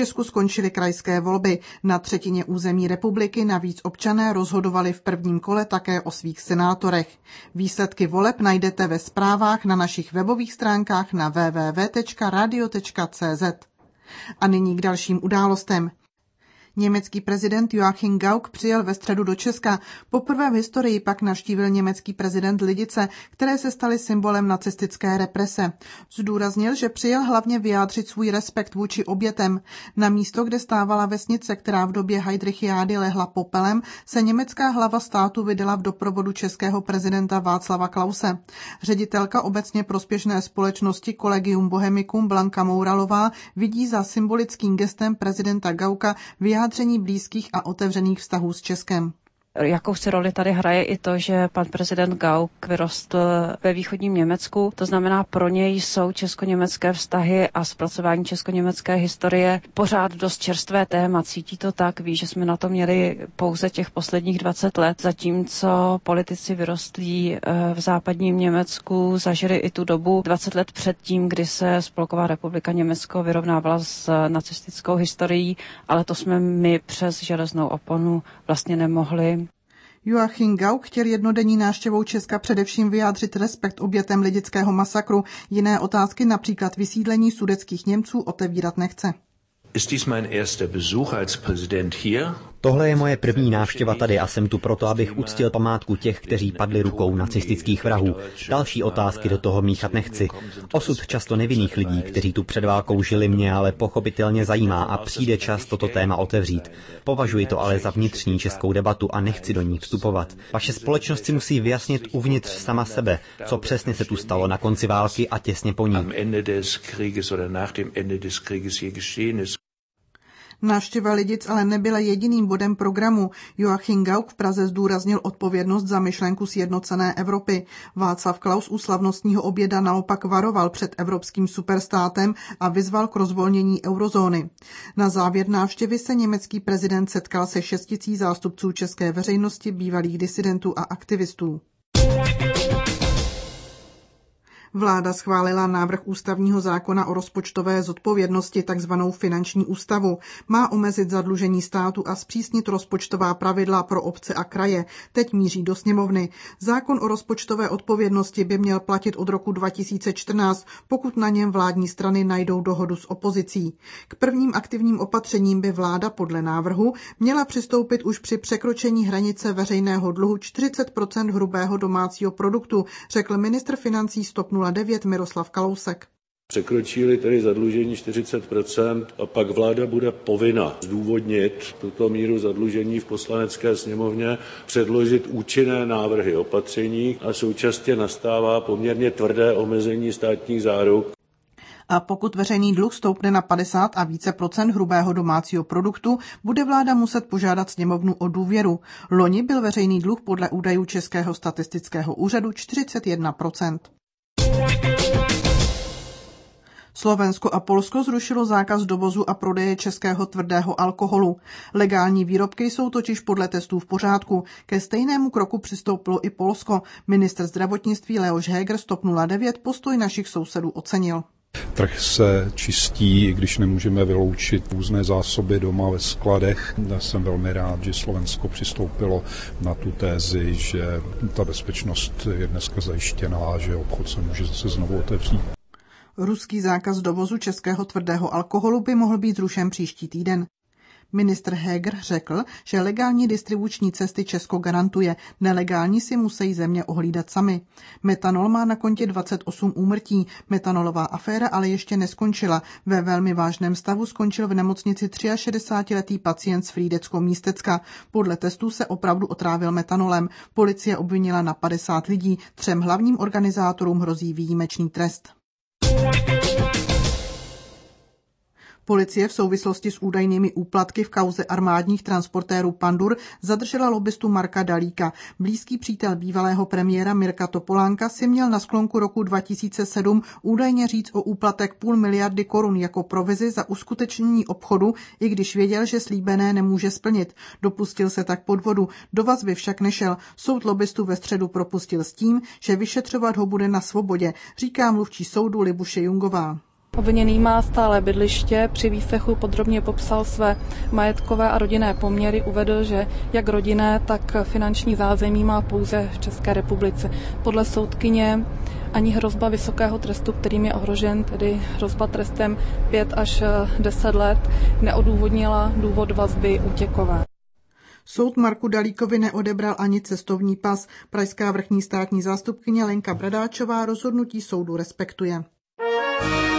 Česku skončily krajské volby. Na třetině území republiky navíc občané rozhodovali v prvním kole také o svých senátorech. Výsledky voleb najdete ve zprávách na našich webových stránkách na www.radio.cz. A nyní k dalším událostem. Německý prezident Joachim Gauck přijel ve středu do Česka. Poprvé v historii pak navštívil německý prezident Lidice, které se staly symbolem nacistické represe. Zdůraznil, že přijel hlavně vyjádřit svůj respekt vůči obětem. Na místo, kde stávala vesnice, která v době Heydrichiády lehla popelem, se německá hlava státu vydala v doprovodu českého prezidenta Václava Klause. Ředitelka obecně prospěšné společnosti Collegium Bohemicum Blanka Mouralová vidí za symbolickým gestem prezidenta Gaucka vyjádření blízkých a otevřených vztahů s Českem. Jakousi roli tady hraje i to, že pan prezident Gauck vyrostl ve východním Německu. To znamená, pro něj jsou česko-německé vztahy a zpracování česko-německé historie pořád dost čerstvé téma. Cítí to tak, ví, že jsme na to měli pouze těch posledních 20 let, zatímco politici vyrostlí v západním Německu zažili i tu dobu 20 let předtím, kdy se Spolková republika Německo vyrovnávala s nacistickou historií, ale to jsme my přes železnou oponu vlastně nemohli. Joachim Gauck chtěl jednodenní návštěvou Česka především vyjádřit respekt obětem lidického masakru. Jiné otázky, například vysídlení sudetských Němců, otevírat nechce. Ist dies mein erster Besuch als Präsident hier? Tohle je moje první návštěva tady a jsem tu proto, abych uctil památku těch, kteří padli rukou nacistických vrahů. Další otázky do toho míchat nechci. Osud často nevinných lidí, kteří tu před válkou žili, mě ale pochopitelně zajímá a přijde čas toto téma otevřít. Považuji to ale za vnitřní českou debatu a nechci do ní vstupovat. Vaše společnost si musí vyjasnit uvnitř sama sebe, co přesně se tu stalo na konci války a těsně po ní. Návštěva Lidic ale nebyla jediným bodem programu. Joachim Gauck v Praze zdůraznil odpovědnost za myšlenku sjednocené Evropy. Václav Klaus u slavnostního oběda naopak varoval před evropským superstátem a vyzval k rozvolnění eurozóny. Na závěr návštěvy se německý prezident setkal se 6 000 zástupců české veřejnosti, bývalých disidentů a aktivistů. Vláda schválila návrh ústavního zákona o rozpočtové zodpovědnosti, takzvanou finanční ústavu. Má omezit zadlužení státu a zpřísnit rozpočtová pravidla pro obce a kraje. Teď míří do sněmovny. Zákon o rozpočtové odpovědnosti by měl platit od roku 2014, pokud na něm vládní strany najdou dohodu s opozicí. K prvním aktivním opatřením by vláda podle návrhu měla přistoupit už při překročení hranice veřejného dluhu 40% hrubého domácího produktu, řekl ministr financí TOP 09 Miroslav Kalousek. Překročí-li tedy zadlužení 40% a pak vláda bude povinna zdůvodnit tuto míru zadlužení v Poslanecké sněmovně, předložit účinné návrhy opatření a současně nastává poměrně tvrdé omezení státních záruk. A pokud veřejný dluh stoupne na 50 a více procent hrubého domácího produktu, bude vláda muset požádat sněmovnu o důvěru. Loni byl veřejný dluh podle údajů Českého statistického úřadu 41%. Slovensko a Polsko zrušilo zákaz dovozu a prodeje českého tvrdého alkoholu. Legální výrobky jsou totiž podle testů v pořádku. Ke stejnému kroku přistoupilo i Polsko. Ministr zdravotnictví Leoš Heger z TOP 09 postoj našich sousedů ocenil. Trh se čistí, i když nemůžeme vyloučit různé zásoby doma ve skladech. Já jsem velmi rád, že Slovensko přistoupilo na tu tézi, že ta bezpečnost je dneska zajištěná a že obchod se může zase znovu otevřít. Ruský zákaz dovozu českého tvrdého alkoholu by mohl být zrušen příští týden. Ministr Heger řekl, že legální distribuční cesty Česko garantuje, nelegální si musí země ohlídat sami. Metanol má na kontě 28 úmrtí, metanolová aféra ale ještě neskončila. Ve velmi vážném stavu skončil v nemocnici 63letý pacient z Frýdecko-Místecka. Podle testů se opravdu otrávil metanolem. Policie obvinila na 50 lidí, 3 hlavním organizátorům hrozí výjimečný trest. Policie v souvislosti s údajnými úplatky v kauze armádních transportérů Pandur zadržela lobbystu Marka Dalíka. Blízký přítel bývalého premiéra Mirka Topolánka si měl na sklonku roku 2007 údajně říct o úplatek 500 miliardy korun jako provizi za uskutečnění obchodu, i když věděl, že slíbené nemůže splnit. Dopustil se tak podvodu. Do vazby však nešel. Soud lobbystu ve středu propustil s tím, že vyšetřovat ho bude na svobodě, říká mluvčí soudu Libuše Jungová. Obviněný má stále bydliště, při výslechu podrobně popsal své majetkové a rodinné poměry, uvedl, že jak rodinné, tak finanční zázemí má pouze v České republice. Podle soudkyně ani hrozba vysokého trestu, kterým je ohrožen, tedy hrozba trestem 5 až 10 let, neodůvodnila důvod vazby útěkové. Soud Marku Dalíkovi neodebral ani cestovní pas. Pražská vrchní státní zástupkyně Lenka Bradáčová rozhodnutí soudu respektuje.